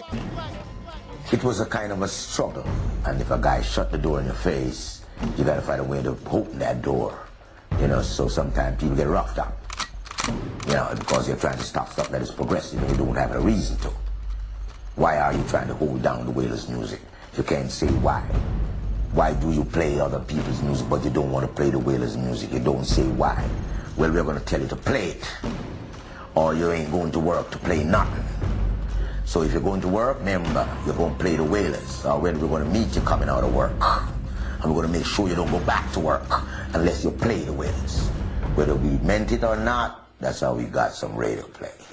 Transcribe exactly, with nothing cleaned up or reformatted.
It was a kind of a struggle. And if a guy shut the door in your face, you gotta find a way to open that door. You know, so sometimes people get roughed up. You know, because you're trying to stop stuff that is progressive and you don't have a reason to. Why are you trying to hold down the Wailers music? You can't say why. Why do you play other people's music but you don't want to play the Wailers music? You don't say why. Well, we're going to tell you to play it. Or you ain't going to work to play nothing. So if you're going to work, remember, you're going to play the Wailers. Or when we're going to meet you coming out of work. And we're going to make sure you don't go back to work unless you play the Wailers. Whether we meant it or not, that's how we got some radio play.